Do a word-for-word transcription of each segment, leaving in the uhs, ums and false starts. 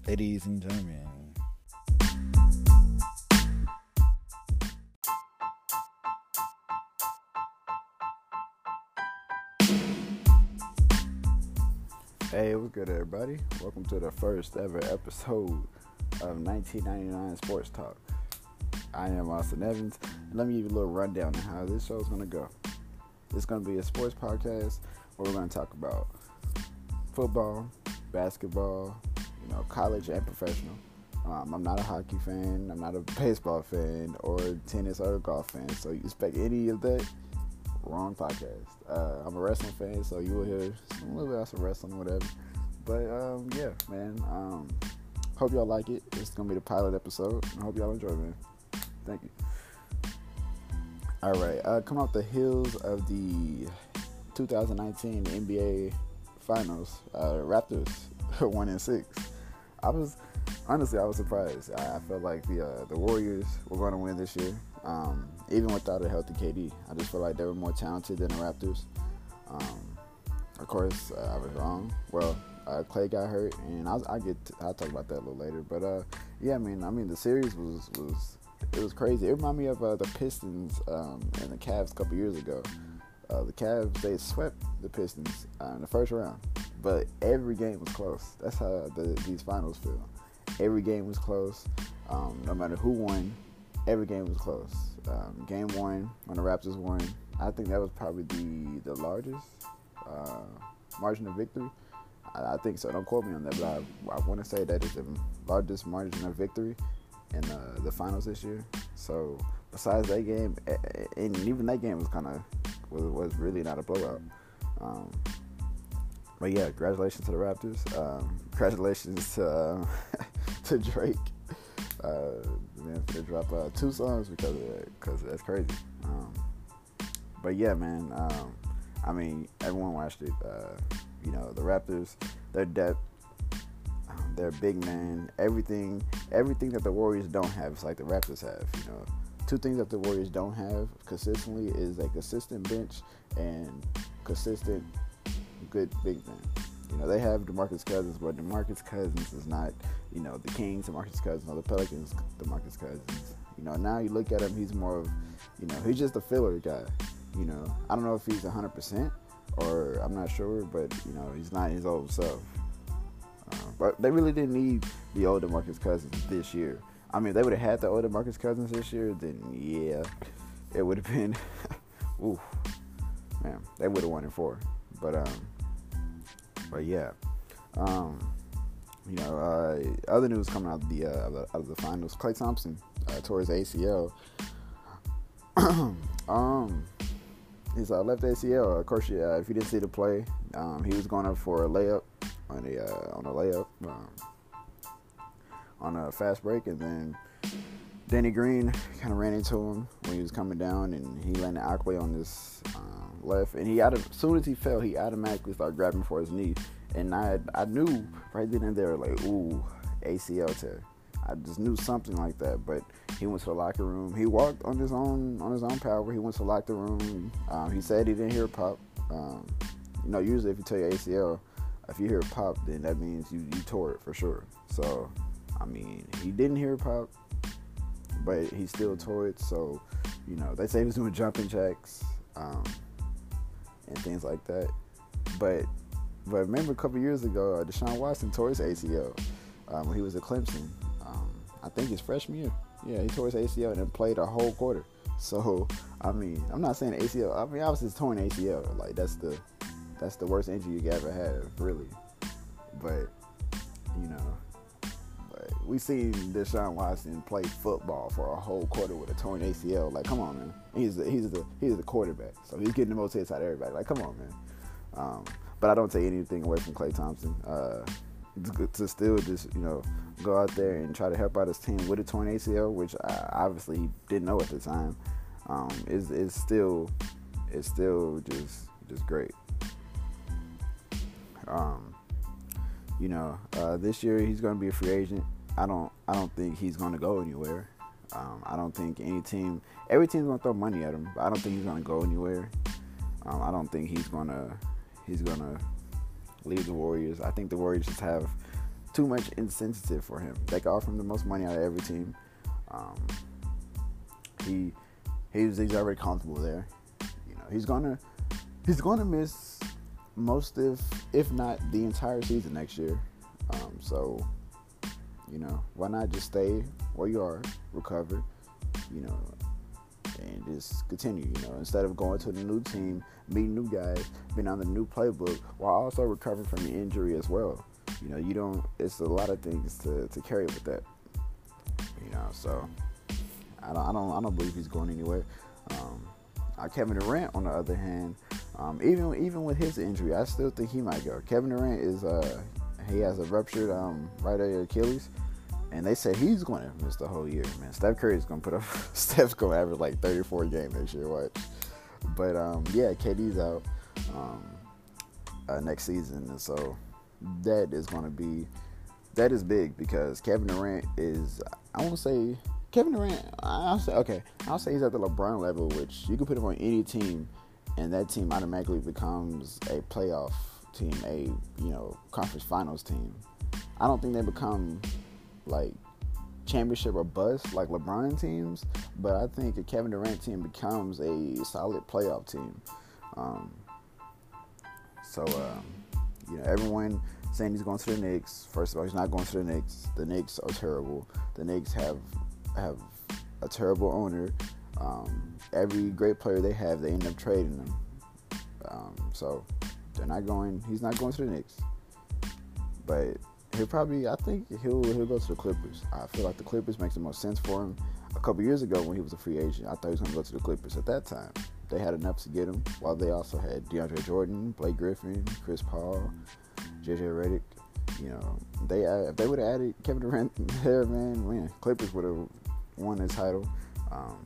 Ladies and gentlemen, hey, what's good, everybody? Welcome to the first ever episode of nineteen ninety-nine Sports Talk. I am Austin Evans, and let me give you a little rundown on how this show is going to go. It's going to be a sports podcast where we're going to talk about football, basketball, you know, college and professional. Um, I'm not a hockey fan, I'm not a baseball fan, or tennis or golf fan, so you expect any of that, wrong podcast. Uh, I'm a wrestling fan, so you will hear some, a little bit about some wrestling or whatever. But, um, yeah, man, um, hope y'all like it. It's going to be the pilot episode. I hope y'all enjoy, man. Thank you. All right, uh, come off the heels of the two thousand nineteen N B A Finals, uh, Raptors one and six. I was honestly I was surprised. I, I felt like the uh, the Warriors were going to win this year, um, even without a healthy K D. I just feel like they were more talented than the Raptors. Um, of course, uh, I was wrong. Well, uh, Clay got hurt, and I'll, I'll get to, I'll talk about that a little later. But uh, yeah, I mean, I mean the series was was it was crazy. It reminded me of uh, the Pistons um, and the Cavs a couple years ago. Uh, the Cavs, they swept the Pistons uh, in the first round, but every game was close. That's how the, these finals feel. Every game was close. Um, no matter who won, every game was close. Um, game one, when the Raptors won, I think that was probably the, the largest uh, margin of victory. I, I think so. Don't quote me on that, but I, I want to say that is the largest margin of victory in uh, the finals this year. So besides that game, and even that game was kind of was, was really not a blowout. Um, but yeah, congratulations to the Raptors. Um, congratulations to uh, to Drake. Uh, man, for to drop uh, two songs because of that, because that's crazy. Um, but yeah, man. Um, I mean, everyone watched it. Uh, you know, the Raptors, their depth, um, their big man, everything, everything that the Warriors don't have is like the Raptors have. You know. Two things that the Warriors don't have consistently is a consistent bench and consistent good big man. You know, they have DeMarcus Cousins, but DeMarcus Cousins is not, you know, the Kings, DeMarcus Cousins, or the Pelicans, DeMarcus Cousins. You know, now you look at him, he's more of, you know, he's just a filler guy. You know, I don't know if he's one hundred percent or I'm not sure, but, you know, he's not his old self. Uh, but they really didn't need the old DeMarcus Cousins this year. I mean, if they would have had the older Marcus Cousins this year, then yeah, it would have been, ooh, man, they would have won in four. But um, but yeah, um, you know, uh, other news coming out of the uh, out of the finals: Klay Thompson uh, tore his A C L. um, his uh, left A C L. Of course, yeah, if you didn't see the play, um, he was going up for a layup on a uh, on a layup. Um, on a fast break, and then Danny Green kind of ran into him when he was coming down, and he landed awkwardly on his um, left, and he out of, as soon as he fell, he automatically started grabbing for his knee, and I I knew right then and there, like, ooh, A C L tear. I just knew something like that, but he went to the locker room. He walked on his own on his own power. He went to the locker room. Um, he said he didn't hear a pop. Um, you know, usually if you tear your A C L, if you hear a pop, then that means you, you tore it for sure. So, I mean, he didn't hear pop, but he still tore it. So, you know, they say he was doing jumping jacks um, and things like that. But but remember a couple years ago, uh, Deshaun Watson tore his A C L um, when he was at Clemson. Um, I think his freshman year. Yeah, he tore his A C L and then played a whole quarter. So, I mean, I'm not saying A C L. I mean, obviously it's torn A C L. Like, that's the that's the worst injury you could ever have, really. But, you know, we seen Deshaun Watson play football for a whole quarter with a torn A C L. Like, come on, man. He's the he's the he's the quarterback, so he's getting the most hits out of everybody. Like, come on, man. Um, but I don't take anything away from Klay Thompson. Uh, it's good to still just, you know, go out there and try to help out his team with a torn A C L, which I obviously he didn't know at the time. Um, is is still it's still just just great. Um, you know, uh, this year he's going to be a free agent. I don't I don't think he's going to go anywhere. Um, I don't think any team, every team's going to throw money at him, but I don't think he's going to go anywhere. Um, I don't think he's going to he's going to leave the Warriors. I think the Warriors just have too much insensitive for him. They could offer him the most money out of every team. Um, he he's he's already comfortable there. You know, he's gonna he's gonna miss most of, if not the entire season next year. Um, so, you know, why not just stay where you are, recover, you know, and just continue, you know, instead of going to the new team, meeting new guys, being on the new playbook, while also recovering from the injury as well. You know, you don't, it's a lot of things to, to carry with that, you know, so I don't, I don't, I don't believe he's going anywhere. Um, uh, Kevin Durant, on the other hand, um, even, even with his injury, I still think he might go. Kevin Durant is, uh, he has a ruptured, um, right Achilles. And they said he's going to miss the whole year, man. Steph Curry's going to put up, Steph's going to average like thirty-four games next year, watch. But, um, yeah, K D's out um, uh, next season. And so that is going to be, that is big because Kevin Durant is, I won't say, Kevin Durant, I'll say, okay, I'll say he's at the LeBron level, which you can put him on any team, and that team automatically becomes a playoff team, a, you know, conference finals team. I don't think they become like championship or bust like LeBron teams, but I think a Kevin Durant team becomes a solid playoff team. Um, so, um, you know, everyone saying he's going to the Knicks. First of all, he's not going to the Knicks. The Knicks are terrible. The Knicks have have a terrible owner. Um, every great player they have, they end up trading them. Um, so they're not going. He's not going to the Knicks, but he'll probably, I think he'll he'll go to the Clippers. I feel like the Clippers makes the most sense for him. A couple years ago when he was a free agent, I thought he was going to go to the Clippers. At that time, they had enough to get him, while they also had DeAndre Jordan, Blake Griffin, Chris Paul, J J Redick. You know, they if they would have added Kevin Durant there, man, man, Clippers would have won the title. Um,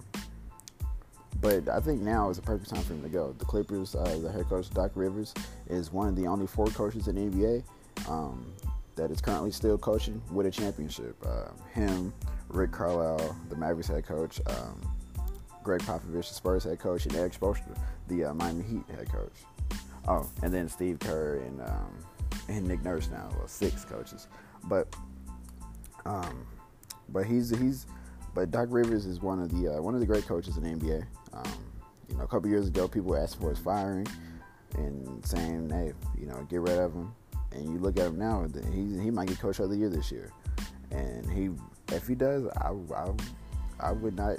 but I think now is the perfect time for him to go. The Clippers, uh, the head coach Doc Rivers is one of the only four coaches in the N B A. Um, that is currently still coaching with a championship. Uh, him, Rick Carlisle, the Mavericks head coach, um, Greg Popovich, the Spurs head coach, and Eric Spoelstra, the uh, Miami Heat head coach. Oh, and then Steve Kerr and um, and Nick Nurse now, well, six coaches. But um, but he's he's but Doc Rivers is one of the uh, one of the great coaches in the N B A. Um, you know, a couple years ago, people were asking for his firing and saying, "Hey, you know, get rid of him." And you look at him now, he he might get Coach of the Year this year. And he, if he does, I, I, I would not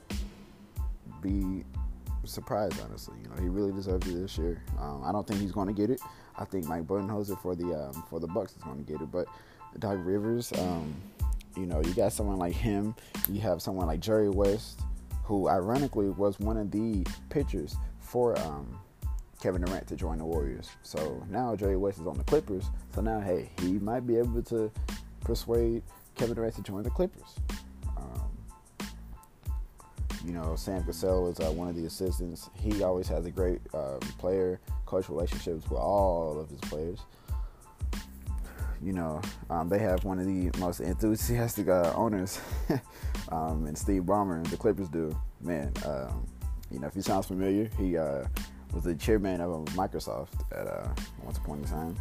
be surprised, honestly. You know, he really deserves it this year. Um, I don't think he's going to get it. I think Mike Budenholzer for the um, for the Bucks is going to get it. But Doc Rivers, um, you know, you got someone like him. You have someone like Jerry West, who ironically was one of the pitchers for um, Kevin Durant to join the Warriors. So now Jerry West is on the Clippers. So now, hey, he might be able to persuade Kevin Durant to join the Clippers. Um, you know, Sam Cassell is uh, one of the assistants. He always has a great uh, player-coach relationships with all of his players. You know, um, they have one of the most enthusiastic uh, owners, um, and Steve Ballmer, the Clippers do. Man, um, you know, if he sounds familiar, he uh, was the chairman of Microsoft at uh, once upon a time.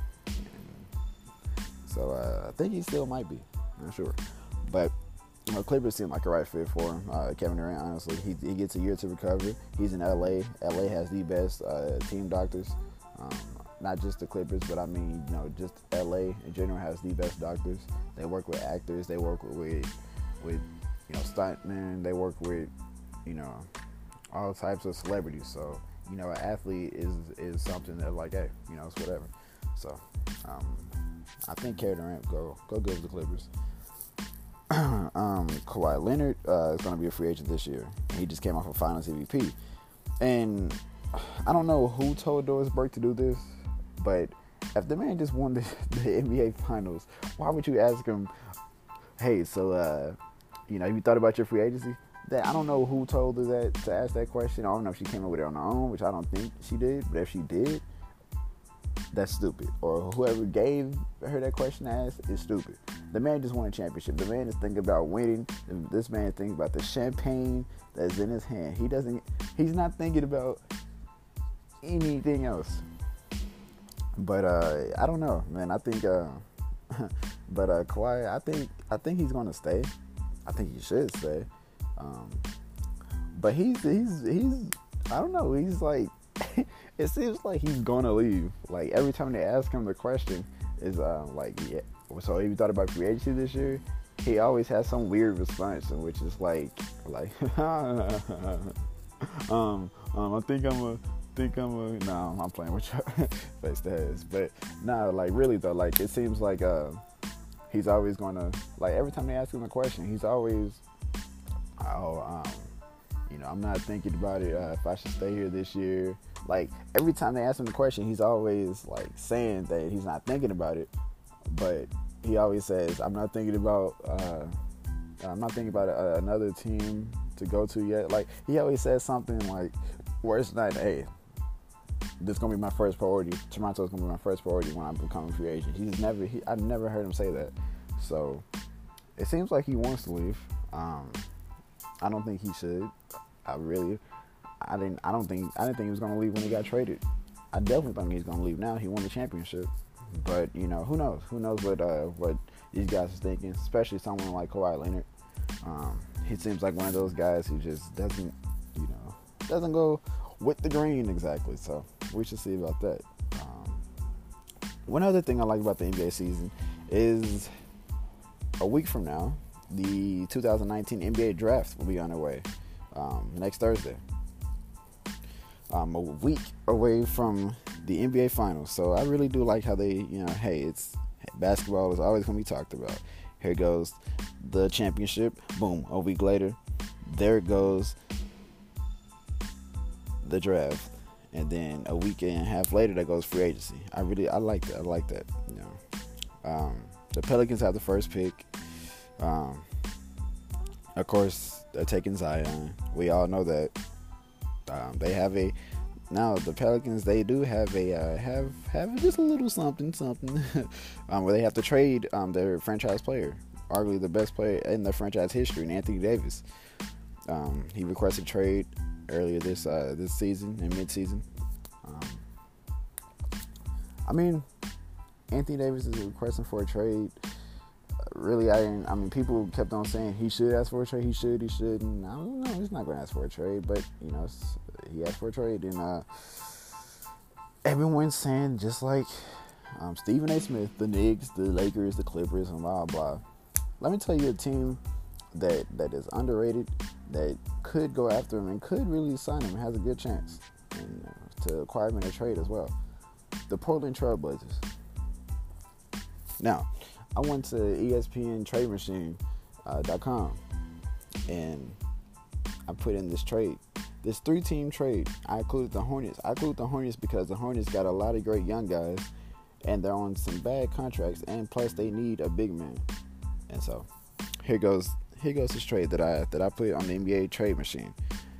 And so uh, I think he still might be. Not sure. But you know, Clippers seem like a right fit for him. Uh, Kevin Durant, honestly, he, he gets a year to recover. He's in L A. L A has the best uh, team doctors. Um, not just the Clippers, but I mean, you know, just L A in general has the best doctors. They work with actors. They work with, with you know, stuntmen. They work with, you know, all types of celebrities. So, you know, an athlete is is something that, like, hey, you know, it's whatever. So, um, I think Kevin Durant go go good with the Clippers. um, Kawhi Leonard uh, is going to be a free agent this year. He just came off a Finals M V P, and I don't know who told Doris Burke to do this, but if the man just won the, the N B A Finals, why would you ask him, hey, so, uh, you know, have you thought about your free agency? That I don't know who told her that to ask that question. I don't know if she came up with it on her own, which I don't think she did, but if she did, that's stupid. Or whoever gave her that question to ask is stupid. The man just won a championship. The man is thinking about winning. This man is thinking about the champagne that's in his hand. He doesn't, he's not thinking about anything else. But uh, I don't know, man. I think uh, But uh, Kawhi, I think I think he's gonna stay. I think he should stay. Um, but he's he's he's I don't know. He's like it seems like he's gonna leave. Like every time they ask him the question, is uh, like yeah. So have you thought about free agency this year? He always has some weird response, which is like like um um I think I'm a think I'm a no I'm playing with you face to heads, but nah, like really though, like it seems like uh he's always gonna like every time they ask him a question, he's always oh um you know I'm not thinking about it uh, if I should stay here this year. Like every time they ask him the question, he's always like saying that he's not thinking about it, but he always says I'm not thinking about uh I'm not thinking about uh, another team to go to yet. Like he always says something like where it's not, hey, this is gonna be my first priority. Toronto's gonna be my first priority when I become a free agent. He's never, he, I've never heard him say that. So it seems like he wants to leave. Um, I don't think he should. I really, I didn't, I don't think, I didn't think he was gonna leave when he got traded. I definitely think he's gonna leave now. He won the championship, but you know, who knows? Who knows what uh, what these guys are thinking? Especially someone like Kawhi Leonard. Um, he seems like one of those guys who just doesn't, you know, doesn't go with the green exactly. So we should see about that. Um, one other thing I like about the N B A season is a week from now, the two thousand nineteen N B A draft will be underway um, next Thursday. Um, a week away from the N B A finals. So I really do like how they, you know, hey, it's basketball is always going to be talked about. Here goes the championship. Boom. A week later, there goes the draft. And then a week and a half later, that goes free agency. I really, I like that. I like that. You know, um, the Pelicans have the first pick. Um, of course, they're taking Zion. We all know that. Um, they have a now the Pelicans. They do have a uh, have have just a little something something um, where they have to trade um, their franchise player, arguably the best player in the franchise history, Anthony Davis. Um, he requested trade earlier this uh, this season in mid-season. Um, I mean, Anthony Davis is requesting for a trade. Really, I didn't, I mean, people kept on saying he should ask for a trade. He should, he should. And I don't know, he's not going to ask for a trade. But, you know, he asked for a trade. And uh, everyone's saying, just like um, Stephen A. Smith, the Knicks, the Lakers, the Clippers, and blah, blah. Let me tell you a team that that is underrated, that could go after him and could really sign him, has a good chance and, uh, to acquire him in a trade as well. The Portland Trail Blazers. Now, I went to E S P N Trade Machine dot com uh, and I put in this trade. This three-team trade. I included the Hornets. I included the Hornets because the Hornets got a lot of great young guys, and they're on some bad contracts, and plus they need a big man. And so, here goes here goes this trade that I that I put on the N B A Trade Machine.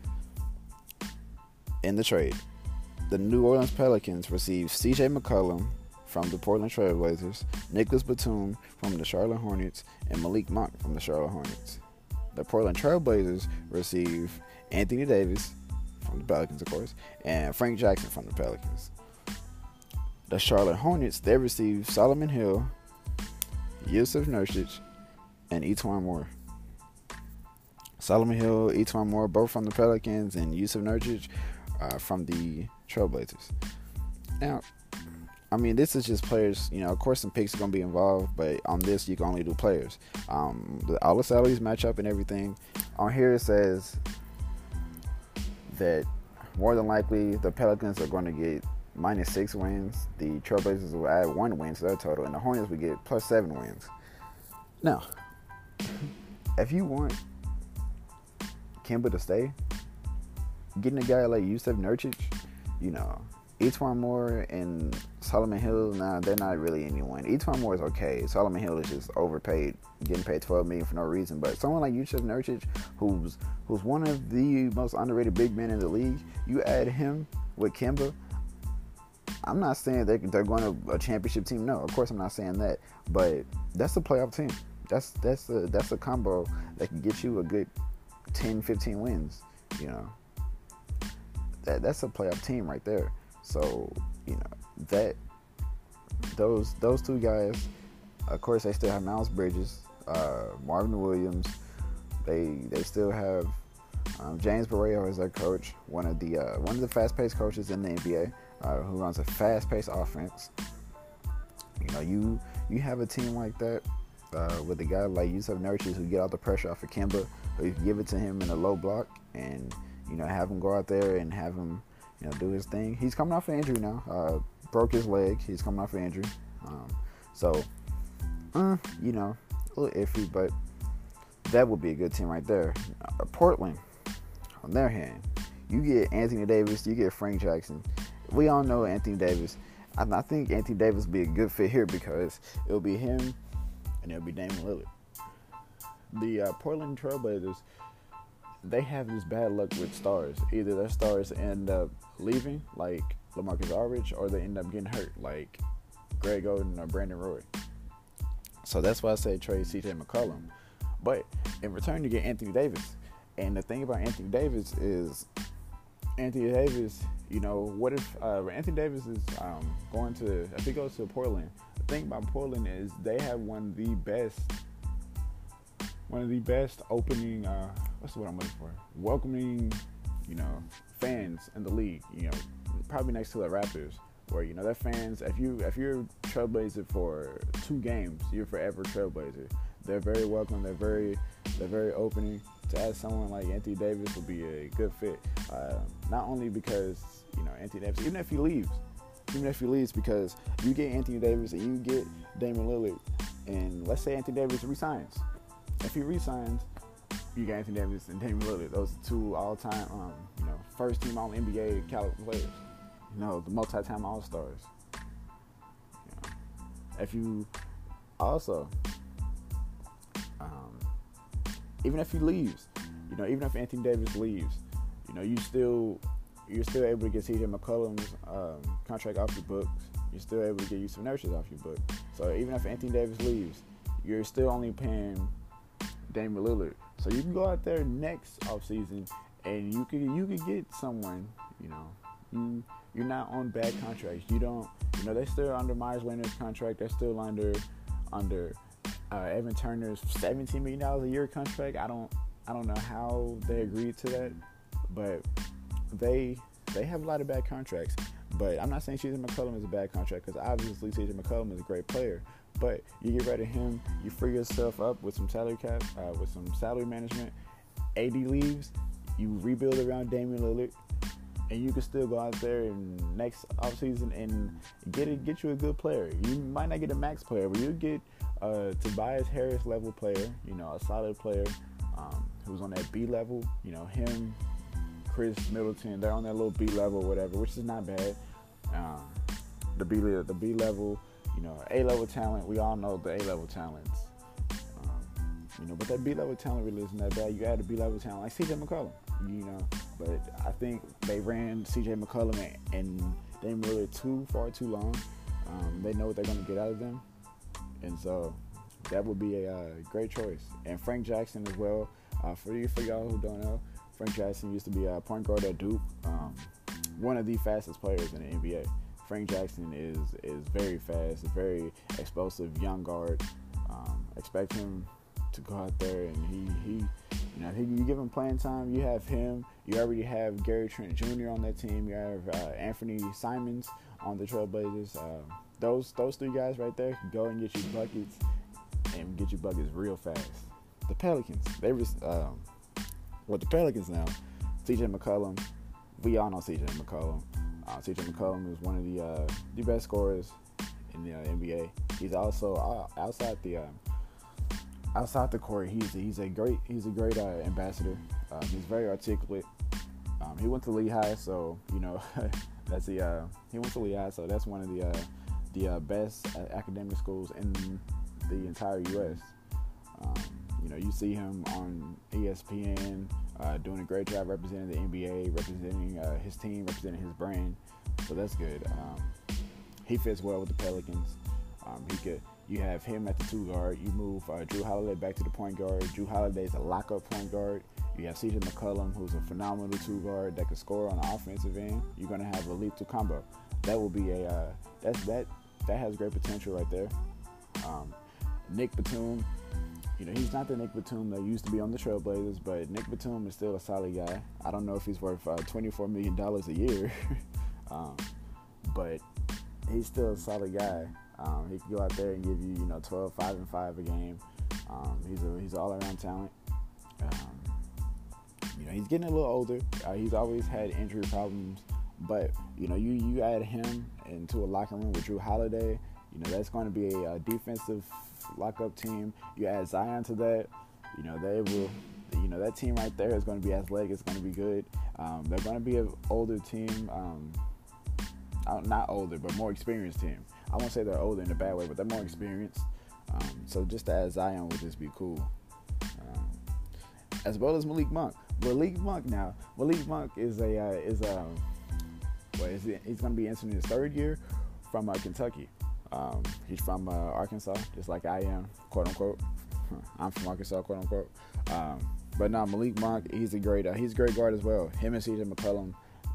In the trade, the New Orleans Pelicans received C J McCollum from the Portland Trail Blazers, Nicholas Batum from the Charlotte Hornets, and Malik Monk from the Charlotte Hornets. The Portland Trail Blazers receive Anthony Davis from the Pelicans, of course, and Frank Jackson from the Pelicans. The Charlotte Hornets, they receive Solomon Hill, Yusuf Nurkic, and E'Twaun Moore. Solomon Hill, E'Twaun Moore, both from the Pelicans, and Yusuf Nurkic uh, from the Trail Blazers. Now, I mean, this is just players, you know, of course some picks are going to be involved, but on this you can only do players. Um, the, all the salaries match up and everything. On here it says that more than likely the Pelicans are going to get minus six wins. The Trailblazers will add one win to their total, and the Hornets will get plus seven wins. Now, if you want Kemba to stay, getting a guy like Yusuf Nurkic, you know, E'Twaun Moore and Solomon Hill, nah, they're not really anyone. E'Twaun Moore is okay. Solomon Hill is just overpaid, getting paid twelve million dollars for no reason. But someone like Yusuf Nurkic, who's who's one of the most underrated big men in the league, you add him with Kemba. I'm not saying they're, they're going to a championship team. No, of course I'm not saying that. But that's a playoff team. That's that's a that's a combo that can get you a good ten, fifteen wins. You know, that that's a playoff team right there. So, you know, that those those two guys Of course, they still have Miles Bridges, uh, Marvin Williams. They they still have um, James Borrego as their coach, one of the uh, one of the fast-paced coaches in the N B A, uh, who runs a fast-paced offense. You know, you you have a team like that uh, with a guy like Yusuf Nurkic who get all the pressure off of Kemba, who you can give it to him in a low block and you know have him go out there and have him you know do his thing. He's coming off an injury now, uh, broke his leg. He's coming off an injury, um, so uh, you know a little iffy, but that would be a good team right there. Uh, Portland, on their hand, you get Anthony Davis, you get Frank Jackson. We all know Anthony Davis. I, I think Anthony Davis would be a good fit here because it'll be him and it'll be Damian Lillard. The uh, Portland Trailblazers, they have this bad luck with stars. Either their stars end up leaving, like LaMarcus Aldridge, or they end up getting hurt, like Greg Oden or Brandon Roy. So that's why I say trade C J McCollum. But in return, you get Anthony Davis. And the thing about Anthony Davis is, Anthony Davis, you know, what if uh, Anthony Davis is um, going to, if he goes to Portland, the thing about Portland is they have one of the best, one of the best opening, uh, what's the word I'm looking for? Welcoming, you know, fans in the league, you know, probably next to the Raptors, where, you know, their fans, if, you, if you're Trailblazer for two games, you're forever Trailblazer. They're very welcome. They're very, they're very opening. To add someone like Anthony Davis would be a good fit. Uh, not only because you know Anthony Davis, even if he leaves, even if he leaves, because you get Anthony Davis and you get Damian Lillard, and let's say Anthony Davis resigns. If he resigns, you got Anthony Davis and Damian Lillard. Those are two all-time, um, you know, first-team All N B A caliber players. You know, the multi-time All-Stars. You know, if you also. Um, Even if he leaves, you know, even if Anthony Davis leaves, you know, you still, you're still able to get C J McCollum's um, contract off your books. You're still able to get Yusuf Nurkic off your book. So even if Anthony Davis leaves, you're still only paying Damian Lillard. So you can go out there next offseason and you could you could get someone, you know, you you're not on bad contracts. You don't, you know, they're still under Myers Leonard's contract. They're still under under. Uh, Evan Turner's seventeen million dollars a year contract. I don't, I don't know how they agreed to that, but they, they have a lot of bad contracts. But I'm not saying C J McCollum is a bad contract because obviously C J McCollum is a great player. But you get rid of him, you free yourself up with some salary cap, uh, with some salary management. A D leaves, you rebuild around Damian Lillard, and you can still go out there and next offseason and get it, get you a good player. You might not get a max player, but you get Uh, Tobias Harris level player, you know, a solid player um, who's on that B level. You know, him, Chris Middleton, they're on that little B level, whatever, which is not bad. Um, the B the B level, you know, A level talent. We all know the A level talents. Um, you know, but that B level talent really isn't that bad. You add a B level talent like C J McCollum, you know. But I think they ran C J McCollum and, and Damian Lillard too far too long. Um, they know what they're going to get out of them. And so that would be a uh, great choice. And Frank Jackson as well. Uh, for you, for y'all who don't know, Frank Jackson used to be a point guard at Duke, um, one of the fastest players in the N B A. Frank Jackson is is very fast, a very explosive young guard. Um, expect him to go out there and he, he you know, he, you give him playing time. You have him. You already have Gary Trent Junior on that team. You have uh, Anthony Simons on the Trailblazers. Uh, Those those three guys right there can go and get you buckets and get you buckets real fast. The Pelicans, they was um, well the Pelicans now. C J McCollum, we all know C J McCollum. Uh, C J McCollum is one of the uh, the best scorers in the uh, N B A. He's also uh, outside the uh, outside the court. He's he's a great he's a great uh, ambassador. Um, he's very articulate. Um, he went to Lehigh, so you know that's the uh, he went to Lehigh, so that's one of the uh, the uh, best uh, academic schools in the entire U S Um, you know, you see him on E S P N uh, doing a great job representing the N B A, representing uh, his team, representing his brand. So that's good. Um, he fits well with the Pelicans. Um, he could. You have him at the two guard. You move uh, Drew Holiday back to the point guard. Drew Holiday is a lockup point guard. You have C J McCollum, who's a phenomenal two guard that can score on the offensive end. You're going to have a lethal combo. That will be a uh, that's that that has great potential right there. Um, Nick Batum, you know, he's not the Nick Batum that used to be on the Trailblazers, but Nick Batum is still a solid guy. I don't know if he's worth uh, twenty-four million dollars a year, um, but he's still a solid guy. Um, he can go out there and give you, you know, twelve, five, and five a game. Um, he's a he's all around talent. Um, you know, he's getting a little older. Uh, he's always had injury problems, but you know, you you add him into a locker room with Drew Holiday. You know, that's going to be a, a defensive lockup team. You add Zion to that. You know, they will. You know, that team right there is going to be athletic. It's going to be good. Um, they're going to be an older team. Um, not older, but more experienced team. I won't say they're older in a bad way, but they're more experienced. Um, so just to add Zion would just be cool. Um, as well as Malik Monk. Malik Monk now. Malik Monk is a uh, is a what is it? He's going to be entering his third year from uh, Kentucky. Um, he's from uh, Arkansas, just like I am, quote unquote. I'm from Arkansas, quote unquote. Um, but now Malik Monk, he's a great uh, he's a great guard as well. Him and C J McCollum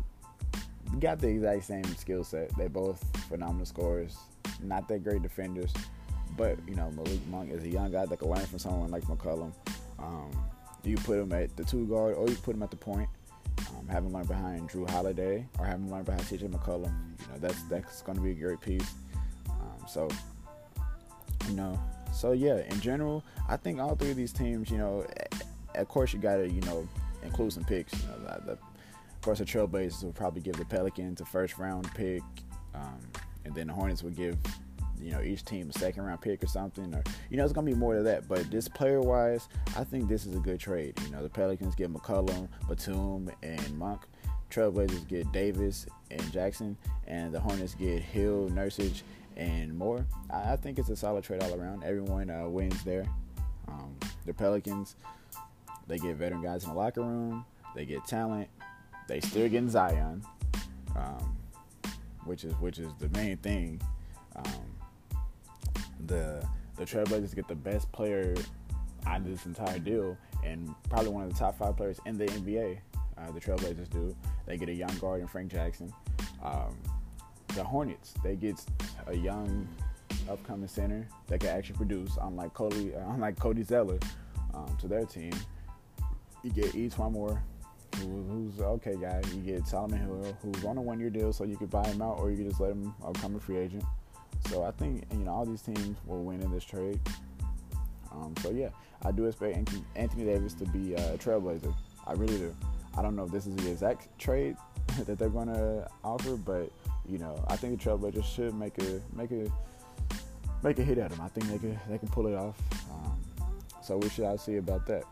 got the exact same skill set. They're both phenomenal scorers, not that great defenders, but you know, Malik Monk is a young guy that can learn from someone like McCollum. Um, you put him at the two guard, or you put him at the point. Um, have him learn behind Drew Holiday, or have him learn behind C J McCollum. You know, that's that's going to be a great piece. Um, so, you know, so yeah, in general, I think all three of these teams, you know, of course you got to, you know, include some picks. You know, the, the, of course the Trailblazers will probably give the Pelicans a first round pick, um, and then the Hornets would give, you know, each team a second round pick or something, or you know, it's gonna be more to that. But just player wise, I think this is a good trade. You know, the Pelicans get McCollum, Batum, and Monk. Trailblazers get Davis and Jackson, and the Hornets get Hill, Nurkic, and more. I, I think it's a solid trade all around. Everyone uh, wins there. Um, the Pelicans, they get veteran guys in the locker room. They get talent. They still getting Zion, um, which is which is the main thing. Um, the the Trailblazers get the best player out of this entire deal, and probably one of the top five players in the N B A. Uh, the Trailblazers do. They get a young guard in Frank Jackson. Um, the Hornets, they get a young upcoming center that can actually produce, unlike Cody, uh, unlike Cody Zeller, um, to their team. You get Etuan Moore, who, who's an okay guy. You get Solomon Hill, who's on a one-year deal, so you could buy him out, or you could just let him uh, become a free agent. So I think, you know, all these teams will win in this trade. Um, so yeah, I do expect Anthony Davis to be a Trailblazer. I really do. I don't know if this is the exact trade that they're going to offer, but you know, I think the Trailblazers should make a make a make a hit at them. I think they can they can pull it off. Um, so we should see about that.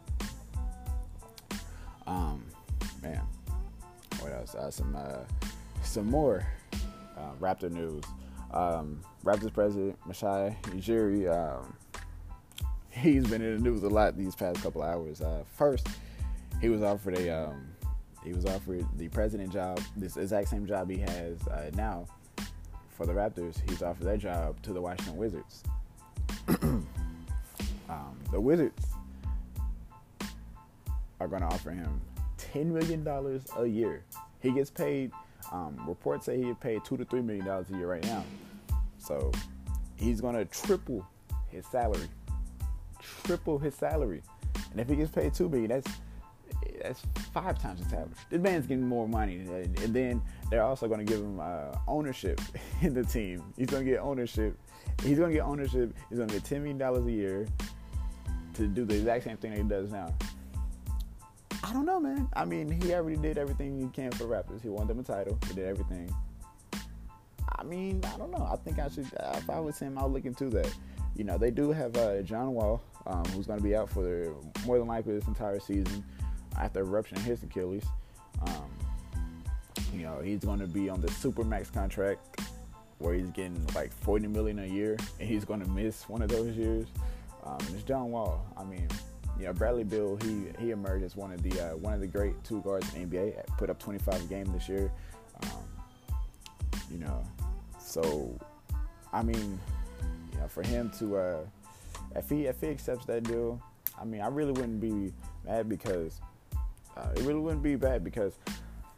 Um, man, what else? Uh, some uh, some more uh, Raptor news. Um, Raptors president Masai Ujiri, um, he's been in the news a lot these past couple hours. Uh, first, he was offered a um, he was offered the president job, this exact same job he has uh, now for the Raptors. He's offered that job to the Washington Wizards. um, the Wizards are going to offer him ten million dollars a year. He gets paid. Um, reports say he gets paid two to three million dollars a year right now. So he's going to triple his salary. Triple his salary. And if he gets paid two million dollars, that's that's five times his salary. This man's getting more money. And then they're also going to give him uh, ownership in the team. He's going to get ownership. He's going to get ownership. He's going to get ten million dollars a year to do the exact same thing that he does now. I don't know, man. I mean, he already did everything he can for the Raptors. He won them a title. He did everything. I mean, I don't know. I think I should, if I was him, I'll look into that. You know, they do have uh, John Wall, um, who's going to be out for the, more than likely this entire season after rupturing his Achilles. Um, you know, he's going to be on the Supermax contract where he's getting like forty million dollars a year, and he's going to miss one of those years. Um, it's John Wall. I mean, you know, Bradley Beal, he he emerged as one of the uh, one of the great two guards in the N B A. Put up twenty-five a game this year. Um, you know, so I mean, you know, for him to uh, if he if he accepts that deal, I mean, I really wouldn't be mad because uh, it really wouldn't be bad because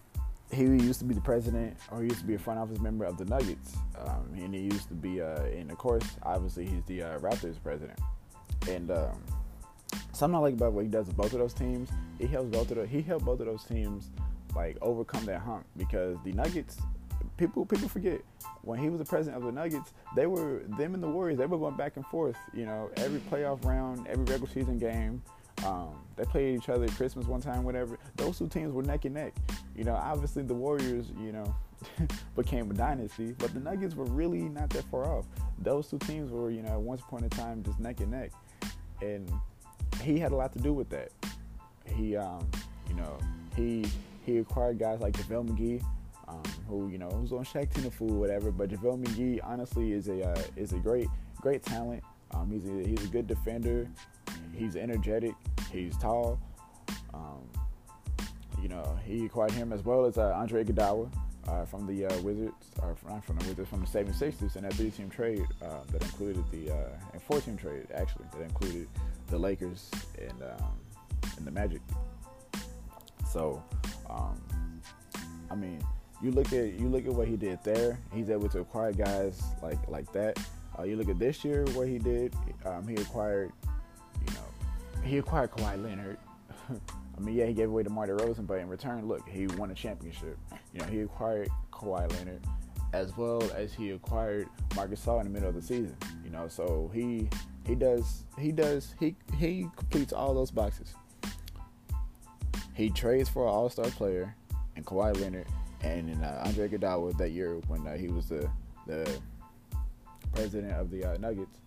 he used to be the president, or he used to be a front office member of the Nuggets, um, and he used to be, uh, and of course, obviously, he's the uh, Raptors president. And um, something I like about what he does with both of those teams, he helps both of the, he helped both of those teams like overcome that hump, because the Nuggets, people people forget, when he was the president of the Nuggets, they were them and the Warriors, they were going back and forth, you know, every playoff round, every regular season game. Um, they played each other at Christmas one time, whatever. Those two teams were neck and neck. You know, obviously the Warriors, you know, became a dynasty, but the Nuggets were really not that far off. Those two teams were, you know, at one point in time just neck and neck. And he had a lot to do with that. He, um, you know, he he acquired guys like JaVale McGee, um, who, you know, who's on Shaq Tinafoo, whatever. But JaVale McGee, honestly, is a uh, is a great great talent. Um, he's a, he's a good defender. He's energetic. He's tall. Um, you know, he acquired him as well as uh, Andre Iguodala uh, from the uh, Wizards, or not from the Wizards, from the seventy-sixers in that three-team trade uh, that included the uh, and four-team trade actually that included the Lakers and um, and the Magic. So, um, I mean, you look at you look at what he did there. He's able to acquire guys like like that. Uh, you look at this year, what he did. Um, he acquired. He acquired Kawhi Leonard. I mean, yeah, he gave away DeMar DeRozan, but in return, look, he won a championship. You know, he acquired Kawhi Leonard, as well as he acquired Marc Gasol in the middle of the season. You know, so he he does he does he he completes all those boxes. He trades for an All-Star player in Kawhi Leonard and in uh, Andre Iguodala that year when uh, he was the the president of the uh, Nuggets.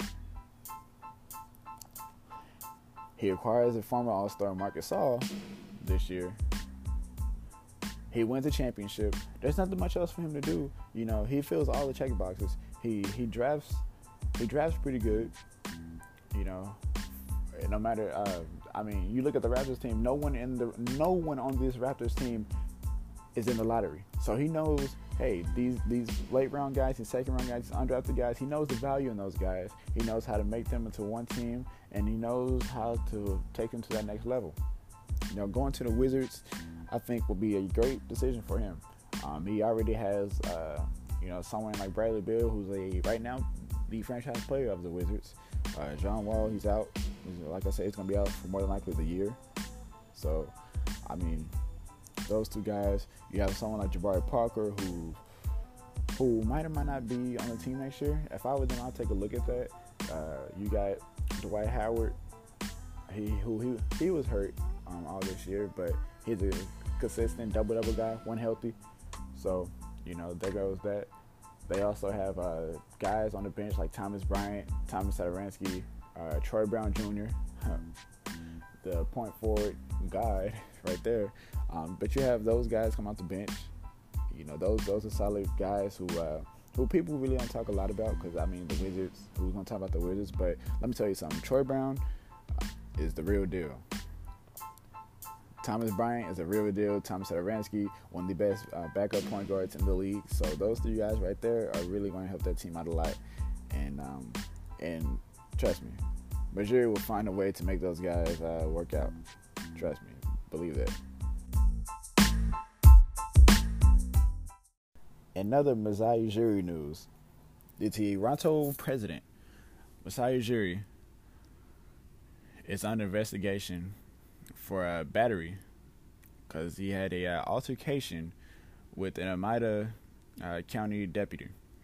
He acquires a former All-Star Marc Gasol this year. He wins a championship. There's nothing much else for him to do. You know, he fills all the check boxes. He he drafts he drafts pretty good. You know, no matter. Uh, I mean, you look at the Raptors team. No one in the no one on this Raptors team is in the lottery. So he knows, hey, these these late round guys, these second round guys, these undrafted guys, he knows the value in those guys. He knows how to make them into one team, and he knows how to take them to that next level. You know, going to the Wizards, I think, will be a great decision for him. Um, he already has, uh, you know, someone like Bradley Beal, who's a right now the franchise player of the Wizards. Uh, John Wall, he's out. He's, like I said, he's going to be out for more than likely the year. So, I mean, those two guys. You have someone like Jabari Parker, who who might or might not be on the team next year. If I was them, I'll take a look at that. Uh, you got Dwight Howard. He who he he was hurt um, all this year, but he's a consistent double-double guy, when healthy. So, you know, there goes that. They also have uh, guys on the bench like Thomas Bryant, Thomas Satoransky, uh, Troy Brown Junior, the point forward guy right there. Um, but you have those guys come off the bench. You know, those those are solid guys who uh, who people really don't talk a lot about, because, I mean, the Wizards, who's going to talk about the Wizards? But let me tell you something. Troy Brown uh, is the real deal. Thomas Bryant is a real deal. Thomas Satoransky, one of the best uh, backup point guards in the league. So those three guys right there are really going to help that team out a lot. And um, and trust me, Majiri will find a way to make those guys uh, work out. Trust me. Believe that. Another Masai Ujiri news. The Toronto president, Masai Ujiri, is under investigation for a battery because he had a uh, altercation with an Oneida uh, County deputy.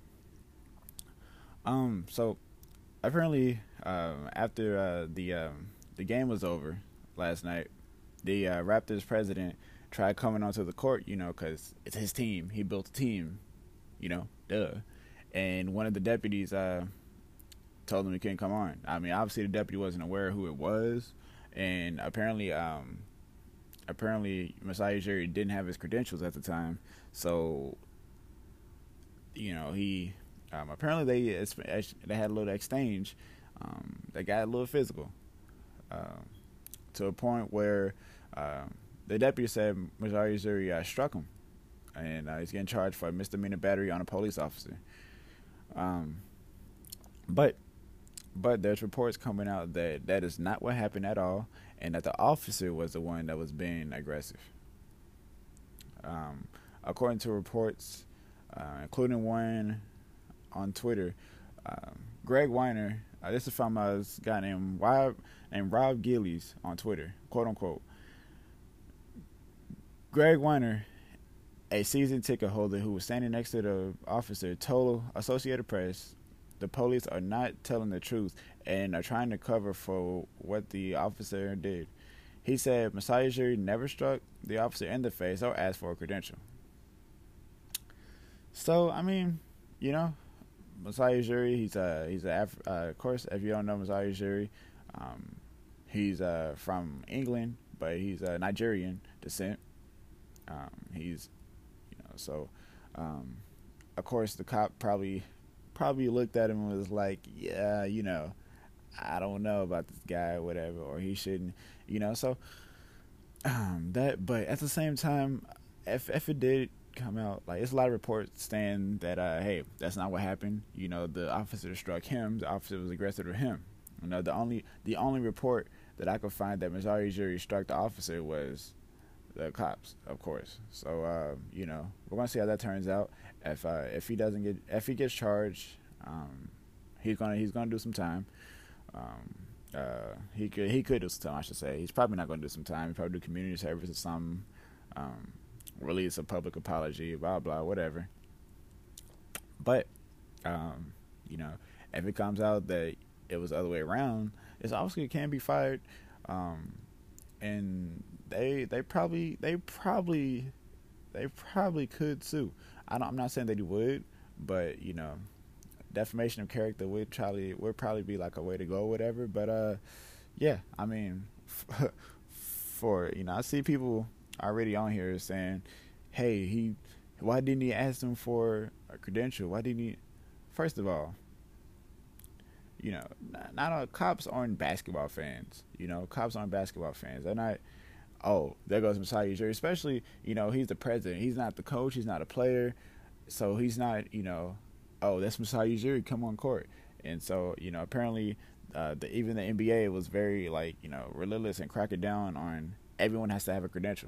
Um, so apparently, uh, after uh, the um, the game was over last night, the uh, Raptors president tried coming onto the court, you know, because it's his team. He built a team, you know, duh. And one of the deputies uh, told him he couldn't come on. I mean, obviously the deputy wasn't aware who it was. And apparently, um, apparently, Masai Ujiri didn't have his credentials at the time, so you know he. Um, apparently, they they had a little exchange. Um, they got a little physical, uh, to a point where uh, the deputy said Masai Ujiri uh, struck him, and uh, he's getting charged for a misdemeanor battery on a police officer. Um, but. But there's reports coming out that that is not what happened at all, and that the officer was the one that was being aggressive. Um, according to reports, uh, including one on Twitter, um, Greg Weiner. Uh, this is from a guy named Rob, named Rob Gillies on Twitter, quote unquote. Greg Weiner, a season ticket holder who was standing next to the officer, told Associated Press the police are not telling the truth and are trying to cover for what the officer did. He said Masai Ujiri never struck the officer in the face or asked for a credential. So, I mean, you know, Masai Ujiri, he's a, he's a, Af- uh, of course, if you don't know Masai Ujiri, um, he's uh, from England, but he's a Nigerian descent. Um, he's, you know, so, um, of course, the cop probably, probably looked at him and was like, yeah, you know, I don't know about this guy or whatever, or he shouldn't, you know, so, um, that, but at the same time, if, if it did come out, like, it's a lot of reports saying that, uh, hey, that's not what happened, you know, the officer struck him, the officer was aggressive to him, you know, the only, the only report that I could find that Masai Ujiri struck the officer was the cops, of course. So, uh, you know, we're gonna see how that turns out. If uh, if he doesn't get, if he gets charged, um, he's gonna he's gonna do some time. Um, uh, he could he could do some time, I should say. He's probably not gonna do some time. He probably do community service or something. Um, release a public apology, blah blah, whatever. But, um, you know, if it comes out that it was the other way around, it's obviously it can be fired. Um, and they they probably they probably they probably could sue. I don't, I'm not saying that he would, but you know, defamation of character would probably would probably be like a way to go, or whatever. But uh, yeah, I mean, for you know, I see people already on here saying, "Hey, he, why didn't he ask them for a credential? Why didn't he?" First of all, you know, not, not all cops aren't basketball fans. You know, cops aren't basketball fans. They're not. Oh, there goes Masai Ujiri. Especially, you know, he's the president. He's not the coach. He's not a player. So he's not, you know, oh, that's Masai Ujiri. Come on court. And so, you know, apparently, uh, the, even the N B A was very, like, you know, relentless and cracking down on everyone has to have a credential.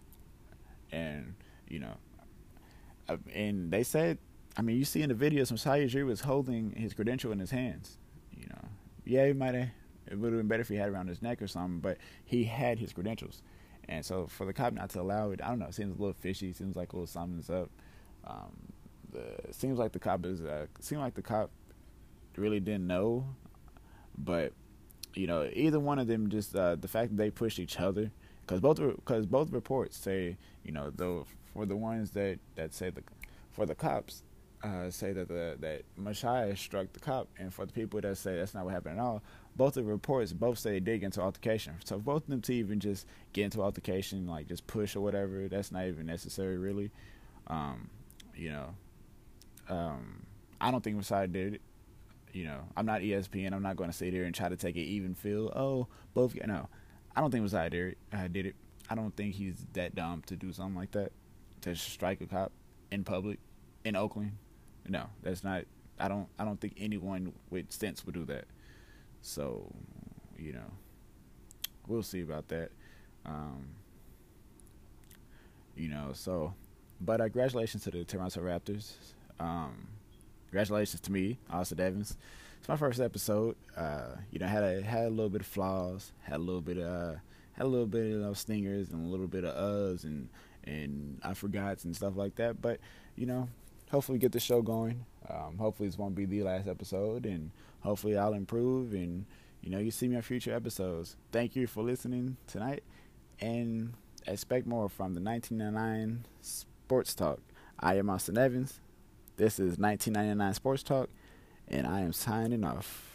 And, you know, uh, and they said, I mean, you see in the videos, Masai Ujiri was holding his credential in his hands. You know, yeah, he might have, it would have been better if he had it around his neck or something, but he had his credentials. And so for the cop not to allow it, I don't know, it seems a little fishy. It seems like a little something's up. Um, the, it seems like the cop is, uh, seemed like the cop really didn't know. But, you know, either one of them, just uh, the fact that they pushed each other, because both, because both reports say, you know, though for the ones that, that say, the for the cops, uh, say that the that Masai struck the cop, and for the people that say that's not what happened at all, both the reports both say they did get into altercation. So both of them to even just get into altercation, like just push or whatever, that's not even necessary, really. Um, you know, um, I don't think Masai did it. You know, I'm not E S P N. I'm not going to sit here and try to take an even feel. Oh, both. No, I don't think Masai did it. I did it. I don't think he's that dumb to do something like that, to strike a cop in public in Oakland. No, that's not. I don't. I don't think anyone with sense would do that. So, you know, we'll see about that. Um, you know, so, but uh, congratulations to the Toronto Raptors. Um, congratulations to me, Austin Evans. It's my first episode. Uh, you know, had a had a little bit of flaws, had a little bit of uh, had a little bit of stingers and a little bit of uhs and and I forgots and stuff like that. But you know, hopefully get the show going. Um, hopefully this won't be the last episode, and hopefully I'll improve, and you know, you see me on future episodes. Thank you for listening tonight, and expect more from the nineteen ninety-nine Sports Talk. I am Austin Evans. This is nineteen ninety-nine Sports Talk, and I am signing off.